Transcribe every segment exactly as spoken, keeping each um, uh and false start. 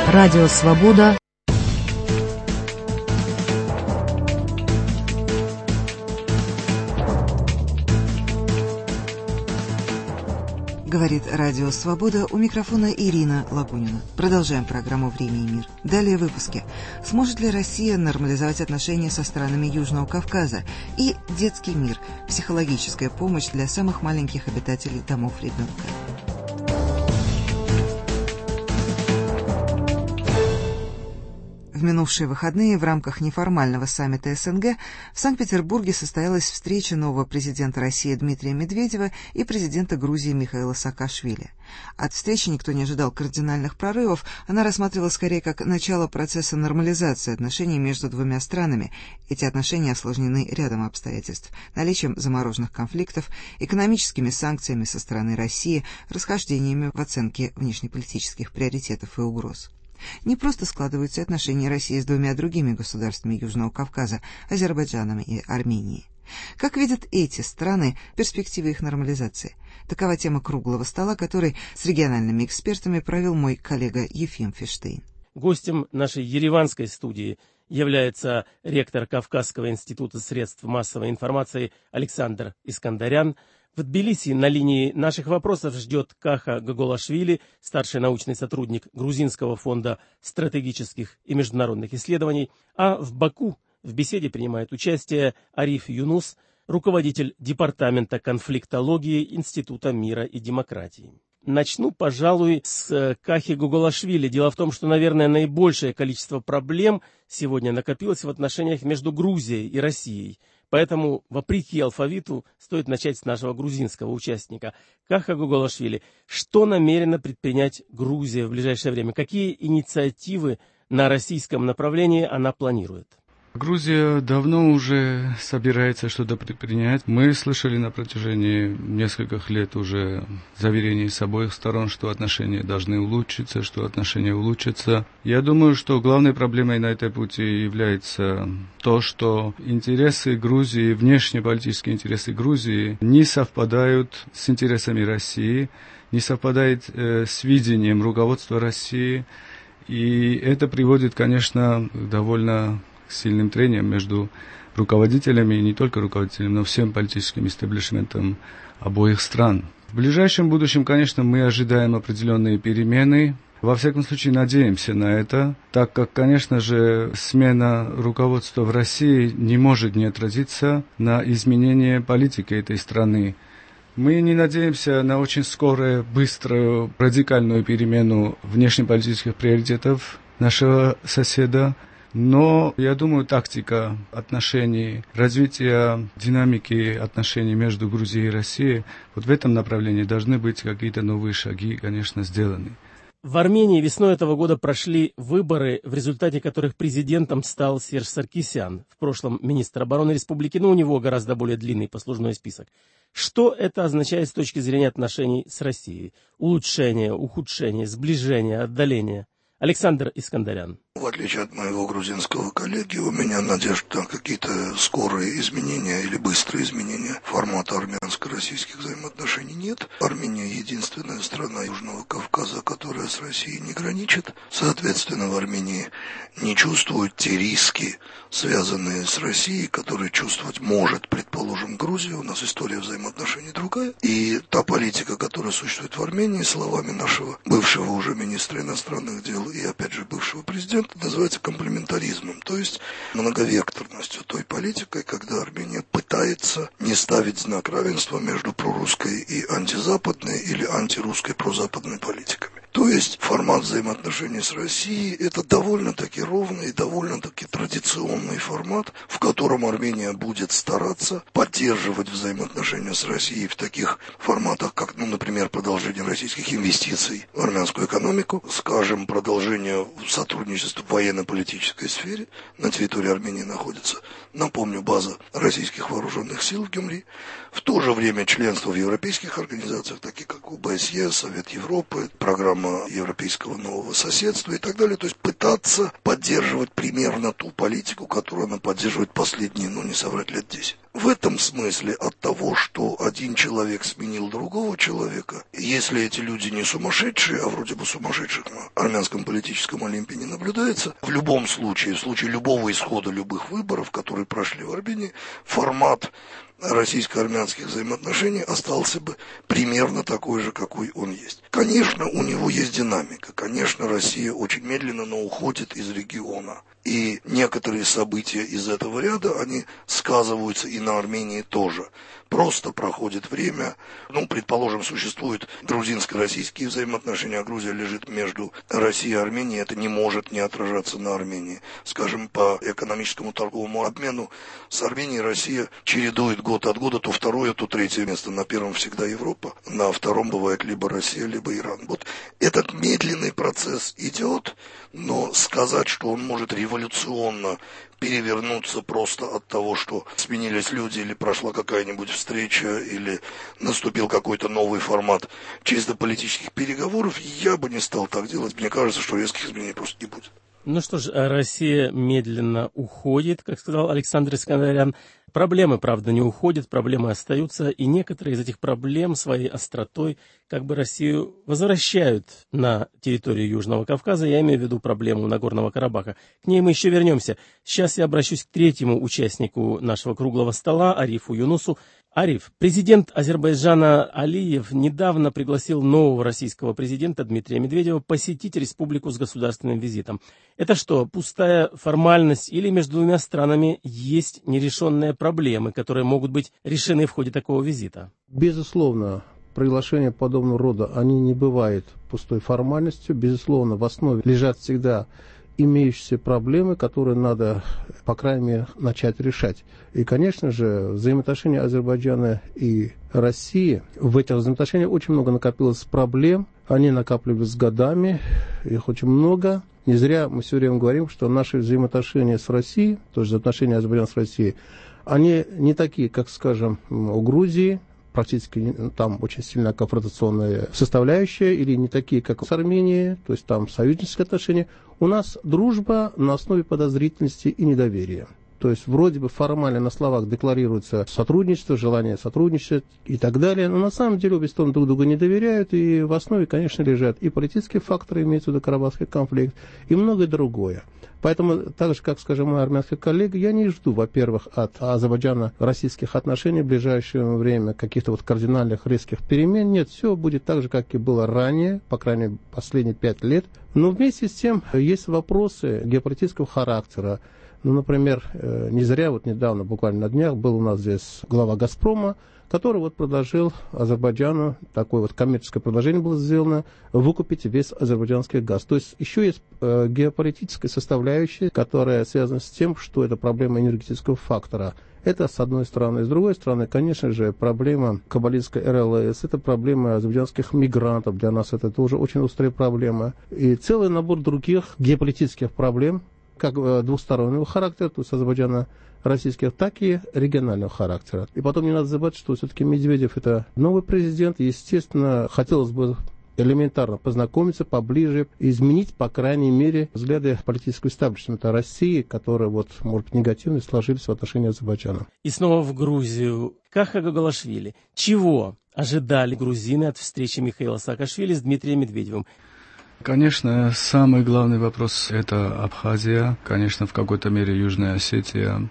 Радио «Свобода». Говорит Радио «Свобода», у микрофона Ирина Лагунина. Продолжаем программу «Время и мир». Далее в выпуске. Сможет ли Россия нормализовать отношения со странами Южного Кавказа? И детский мир. Психологическая помощь для самых маленьких обитателей домов ребенка. В минувшие выходные в рамках неформального саммита СНГ в Санкт-Петербурге состоялась встреча нового президента России Дмитрия Медведева и президента Грузии Михаила Саакашвили. От встречи никто не ожидал кардинальных прорывов, она рассматривалась скорее как начало процесса нормализации отношений между двумя странами. Эти отношения осложнены рядом обстоятельств: наличием замороженных конфликтов, экономическими санкциями со стороны России, расхождениями в оценке внешнеполитических приоритетов и угроз. Не просто складываются отношения России с двумя другими государствами Южного Кавказа, Азербайджаном и Арменией. Как видят эти страны перспективы их нормализации? Такова тема круглого стола, который с региональными экспертами провел мой коллега Ефим Фиштейн. Гостем нашей ереванской студии является ректор Кавказского института средств массовой информации Александр Искандарян. В Тбилиси на линии наших вопросов ждет Каха Гоголашвили, старший научный сотрудник Грузинского фонда стратегических и международных исследований, а в Баку в беседе принимает участие Ариф Юнус, руководитель департамента конфликтологии Института мира и демократии. Начну, пожалуй, с Кахи Гоголашвили. Дело в том, что, наверное, наибольшее количество проблем сегодня накопилось в отношениях между Грузией и Россией. Поэтому, вопреки алфавиту, стоит начать с нашего грузинского участника. Каха Гоголашвили, что намерена предпринять Грузия в ближайшее время? Какие инициативы на российском направлении она планирует? Грузия давно уже собирается что-то предпринять. Мы слышали на протяжении нескольких лет уже заверений с обоих сторон, что отношения должны улучшиться, что отношения улучшатся. Я думаю, что главной проблемой на этой пути является то, что интересы Грузии, внешнеполитические интересы Грузии не совпадают с интересами России, не совпадают э, с видением руководства России. И это приводит, конечно, к довольно сильным трением между руководителями, и не только руководителями, но всем политическим истеблишментом обоих стран. В ближайшем будущем, конечно, мы ожидаем определенные перемены. Во всяком случае, надеемся на это, так как, конечно же, смена руководства в России не может не отразиться на изменение политики этой страны. Мы не надеемся на очень скорую, быструю, радикальную перемену внешнеполитических приоритетов нашего соседа. Но, я думаю, тактика отношений, развитие динамики отношений между Грузией и Россией, вот в этом направлении должны быть какие-то новые шаги, конечно, сделаны. В Армении весной этого года прошли выборы, в результате которых президентом стал Серж Саркисян, в прошлом министр обороны республики, но у него гораздо более длинный послужной список. Что это означает с точки зрения отношений с Россией? Улучшение, ухудшение, сближение, отдаление? Александр Искандарян. В отличие от моего грузинского коллеги, у меня надежд на какие-то скорые изменения или быстрые изменения формата армянско-российских взаимоотношений нет. Армения единственная страна Южного Кавказа, которая с Россией не граничит. Соответственно, в Армении не чувствуют те риски, связанные с Россией, которые чувствовать может, предположим, Грузия. У нас история взаимоотношений другая. И та политика, которая существует в Армении, словами нашего бывшего уже министра иностранных дел и, опять же, бывшего президента, называется комплементаризмом, то есть многовекторностью той политикой, когда Армения пытается не ставить знак равенства между прорусской и антизападной или антирусской прозападной политиками. То есть формат взаимоотношений с Россией – это довольно-таки ровный и довольно-таки традиционный формат, в котором Армения будет стараться поддерживать взаимоотношения с Россией в таких форматах, как, ну, например, продолжение российских инвестиций в армянскую экономику, скажем, продолжение сотрудничества в военно-политической сфере. На территории Армении находится, напомню, база российских вооруженных сил в Гюмри. В то же время членство в европейских организациях, таких как ОБСЕ, Совет Европы, программа европейского нового соседства и так далее. То есть пытаться поддерживать примерно ту политику, которую она поддерживает последние, ну не соврать, лет десять. В этом смысле от того, что один человек сменил другого человека, если эти люди не сумасшедшие, а вроде бы сумасшедших на армянском политическом олимпе не наблюдается, в любом случае, в случае любого исхода любых выборов, которые прошли в Армении, формат российско-армянских взаимоотношений остался бы примерно такой же, какой он есть. Конечно, у него есть динамика. Конечно, Россия очень медленно, но уходит из региона. И некоторые события из этого ряда, они сказываются и на Армении тоже. Просто проходит время, ну, предположим, существуют грузинско-российские взаимоотношения, а Грузия лежит между Россией и Арменией, это не может не отражаться на Армении. Скажем, по экономическому торговому обмену с Арменией Россия чередует год от года то второе, то третье место. На первом всегда Европа, на втором бывает либо Россия, либо Иран. Вот этот медленный процесс идет, но сказать, что он может революционно перевернуться просто от того, что сменились люди или прошла какая-нибудь встреча или наступил какой-то новый формат чисто политических переговоров, я бы не стал так делать. Мне кажется, что резких изменений просто не будет. Ну что ж, Россия медленно уходит, как сказал Александр Искандарян. Проблемы, правда, не уходят, проблемы остаются, и некоторые из этих проблем своей остротой как бы Россию возвращают на территорию Южного Кавказа. Я имею в виду проблему Нагорного Карабаха. К ней мы еще вернемся. Сейчас я обращусь к третьему участнику нашего круглого стола, Арифу Юнусу. Ариф, президент Азербайджана Алиев недавно пригласил нового российского президента Дмитрия Медведева посетить республику с государственным визитом. Это что, пустая формальность или между двумя странами есть нерешенные проблемы, которые могут быть решены в ходе такого визита? Безусловно, приглашения подобного рода, они не бывают пустой формальностью. Безусловно, в основе лежат всегда имеющиеся проблемы, которые надо, по крайней мере, начать решать. И, конечно же, взаимоотношения Азербайджана и России, в этих взаимоотношениях очень много накопилось проблем, они накапливались годами, их очень много. Не зря мы все время говорим, что наши взаимоотношения с Россией, то есть отношения Азербайджана с Россией, они не такие, как, скажем, у Грузии, практически там очень сильная конфронтационная составляющая, или не такие, как с Арменией, то есть там союзнические отношения. У нас дружба на основе подозрительности и недоверия. То есть вроде бы формально на словах декларируется сотрудничество, желание сотрудничать и так далее, но на самом деле обе стороны друг другу не доверяют, и в основе, конечно, лежат и политические факторы, имеется в виду Карабахский конфликт, и многое другое. Поэтому, так же, как, скажем, мои армянские коллеги, я не жду, во-первых, от Азербайджана российских отношений в ближайшее время каких-то вот кардинальных резких перемен. Нет, все будет так же, как и было ранее, по крайней мере, последние пять лет. Но вместе с тем есть вопросы геополитического характера. Ну, например, не зря вот недавно, буквально на днях, был у нас здесь глава «Газпрома», который вот предложил Азербайджану, такое вот коммерческое предложение было сделано, выкупить весь азербайджанский газ. То есть еще есть э, геополитическая составляющая, которая связана с тем, что это проблема энергетического фактора. Это с одной стороны. С другой стороны, конечно же, проблема Кабалинской эр эл эс, это проблема азербайджанских мигрантов. Для нас это тоже очень острая проблема. И целый набор других геополитических проблем, как двустороннего характера, то есть Азербайджана российских, так и регионального характера. И потом не надо забывать, что все-таки Медведев это новый президент. Естественно, хотелось бы элементарно познакомиться поближе, изменить, по крайней мере, взгляды политического истеблишмента России, которые, вот, может быть, негативно сложились в отношении Азербайджана. И снова в Грузию. Каха Гагалашвили. Чего ожидали грузины от встречи Михаила Саакашвили с Дмитрием Медведевым? Конечно, самый главный вопрос – это Абхазия, конечно, в какой-то мере Южная Осетия.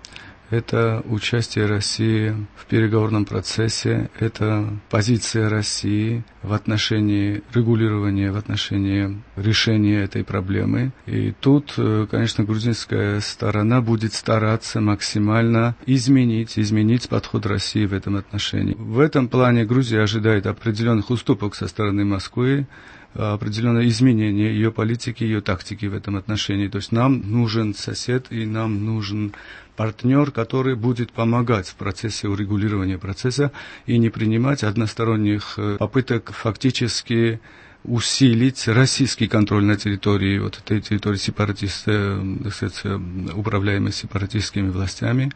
Это участие России в переговорном процессе, это позиция России в отношении регулирования, в отношении решения этой проблемы. И тут, конечно, грузинская сторона будет стараться максимально изменить, изменить подход России в этом отношении. В этом плане Грузия ожидает определенных уступок со стороны Москвы, определенное изменение ее политики, ее тактики в этом отношении. То есть нам нужен сосед и нам нужен партнер, который будет помогать в процессе урегулирования процесса и не принимать односторонних попыток фактически усилить российский контроль на территории, вот этой территории сепаратистов, так сказать, управляемой сепаратистскими властями.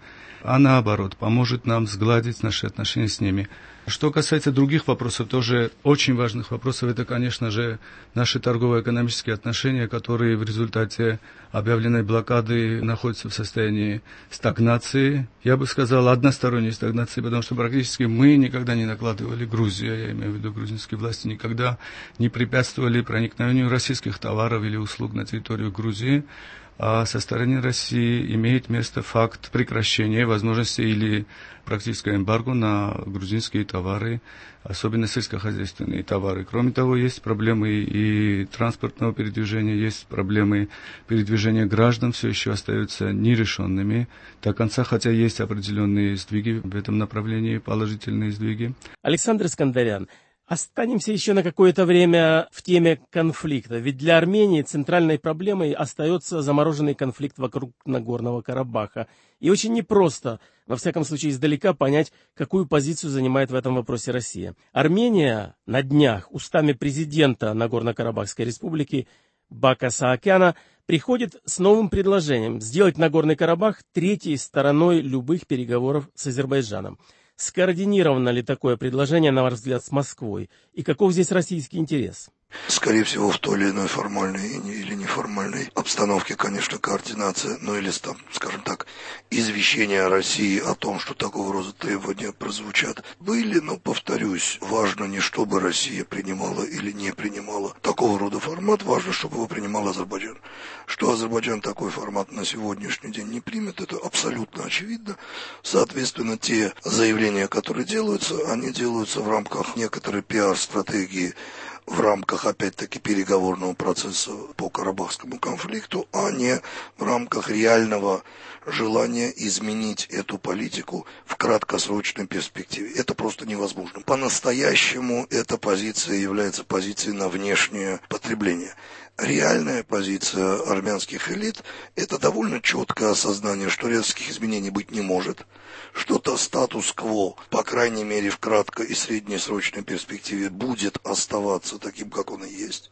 а наоборот, поможет нам сгладить наши отношения с ними. Что касается других вопросов, тоже очень важных вопросов, это, конечно же, наши торгово-экономические отношения, которые в результате объявленной блокады находятся в состоянии стагнации. Я бы сказал, односторонней стагнации, потому что практически мы никогда не накладывали, Грузия, я имею в виду грузинские власти, никогда не препятствовали проникновению российских товаров или услуг на территорию Грузии. А со стороны России имеет место факт прекращения возможности или практического эмбарго на грузинские товары, особенно сельскохозяйственные товары. Кроме того, есть проблемы и транспортного передвижения, есть проблемы передвижения граждан, все еще остаются нерешенными до конца, хотя есть определенные сдвиги в этом направлении, положительные сдвиги. Александр Искандарян, останемся еще на какое-то время в теме конфликта. Ведь для Армении центральной проблемой остается замороженный конфликт вокруг Нагорного Карабаха. И очень непросто, во всяком случае издалека, понять, какую позицию занимает в этом вопросе Россия. Армения на днях устами президента Нагорно-Карабахской республики Бака Саакяна приходит с новым предложением сделать Нагорный Карабах третьей стороной любых переговоров с Азербайджаном. Скоординировано ли такое предложение, на ваш взгляд, с Москвой? И каков здесь российский интерес? Скорее всего, в той или иной формальной или неформальной обстановке, конечно, координация, ну или, там, скажем так, извещение России о том, что такого рода требования прозвучат, были, но, повторюсь, важно не чтобы Россия принимала или не принимала такого рода формат, важно, чтобы его принимал Азербайджан. Что Азербайджан такой формат на сегодняшний день не примет, это абсолютно очевидно. Соответственно, те заявления, которые делаются, они делаются в рамках некоторой пиар-стратегии, в рамках, опять-таки, переговорного процесса по Карабахскому конфликту, а не в рамках реального желания изменить эту политику в краткосрочной перспективе. Это просто невозможно. По-настоящему эта позиция является позицией на внешнее потребление. Реальная позиция армянских элит – это довольно четкое осознание, что резких изменений быть не может, что-то статус-кво, по крайней мере в кратко- и среднесрочной перспективе, будет оставаться таким, как он и есть,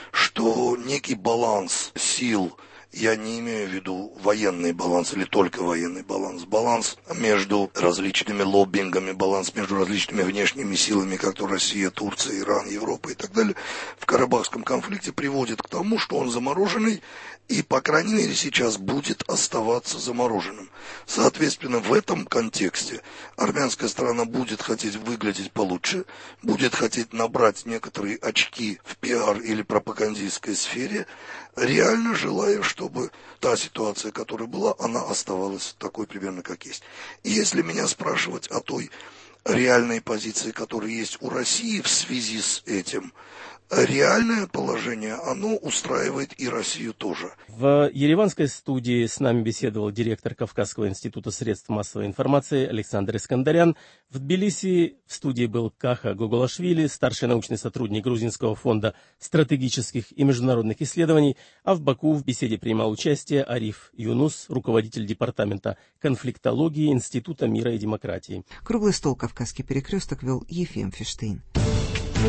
что некий баланс сил, я не имею в виду военный баланс или только военный баланс, баланс между различными лоббингами, баланс между различными внешними силами, как то Россия, Турция, Иран, Европа и так далее, в Карабахском конфликте приводит к тому, что он замороженный и, по крайней мере, сейчас будет оставаться замороженным. Соответственно, в этом контексте армянская сторона будет хотеть выглядеть получше, будет хотеть набрать некоторые очки в пиар или пропагандистской сфере, реально желая, чтобы та ситуация, которая была, она оставалась такой примерно, как есть. И если меня спрашивать о той реальной позиции, которая есть у России в связи с этим, реальное положение, оно устраивает и Россию тоже. В ереванской студии с нами беседовал директор Кавказского института средств массовой информации Александр Искандарян. В Тбилиси в студии был Каха Гугулашвили, старший научный сотрудник Грузинского фонда стратегических и международных исследований, а в Баку в беседе принимал участие Ариф Юнус, руководитель департамента конфликтологии Института мира и демократии. Круглый стол «Кавказский перекресток» вел Ефим Фиштейн.